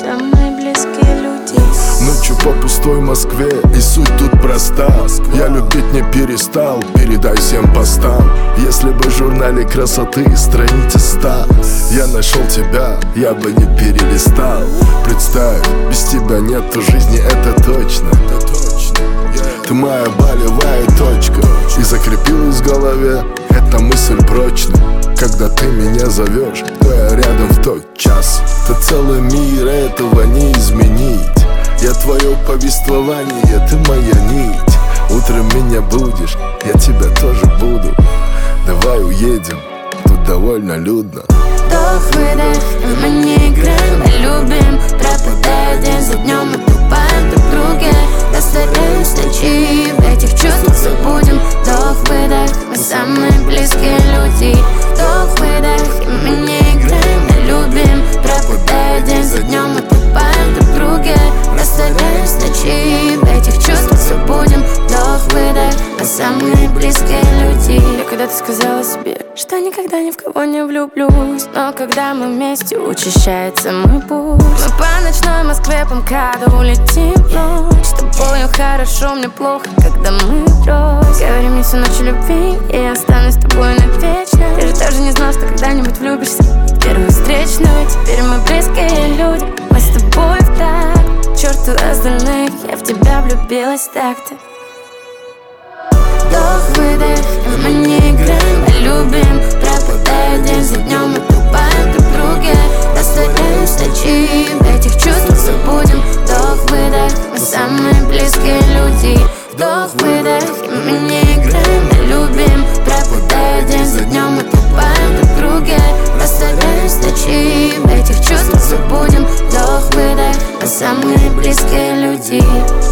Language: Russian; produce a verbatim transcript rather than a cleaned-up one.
самые близкие люди. Ночью по пустой Москве, и суть тут проста. Я любить не перестал, передай всем постам. Если бы в журнале красоты страница ста, я нашел тебя, я бы не перелистал. Представь, без тебя нету жизни, это точно. Ты моя болевая точка, и закрепилась в голове эта мысль прочно. Когда ты меня зовешь, то я рядом в тот час. Ты целый мир, этого не изменить. Я твое повествование, ты моя нить. Утром меня будешь, я тебя тоже буду. Давай уедем, тут довольно людно. Вдох-выдох, и мы не играем, мы любим. Пропадая день за днем, мы тупаем друг друге. Растворяюсь ночи, в этих чувствах забудем. Вдох-выдох, мы самые близкие люди. Вдох-выдох, и мы не играем, мы любим. Пропадая день за днем, мы тупаем друг друге. Растворяюсь ночи, в этих чувствах забудем. Вдох-выдох, мы самые близкие люди. Я когда-то сказала себе, что никогда ни в кого не влюблюсь, но когда мы вместе, учащается мой пульс. Мы по ночной Москве по МКАДу улетим в ночь. С тобою хорошо, мне плохо, когда мы врозь. Говори мне всю ночь о любви, и я останусь с тобой навечно. Ты же даже не знал, что когда-нибудь влюбишься в первую встречную. Теперь мы близкие люди, мы с тобой в такт. К черту остальных, я в тебя влюбилась так-то. Вдох-выдох, и мы не играем, мы любим. Пропадая день за днем, мы тупаем друг друге. Растворяюсь ночи, в этих чувствах забудем. Вдох-выдох, мы самые близкие люди. Вдох-выдох, и мы не играем, мы любим. Пропадая день за днем, мы тупаем друг друге. Растворяюсь ночи, в этих чувствах забудем. Вдох-выдох, мы самые близкие люди.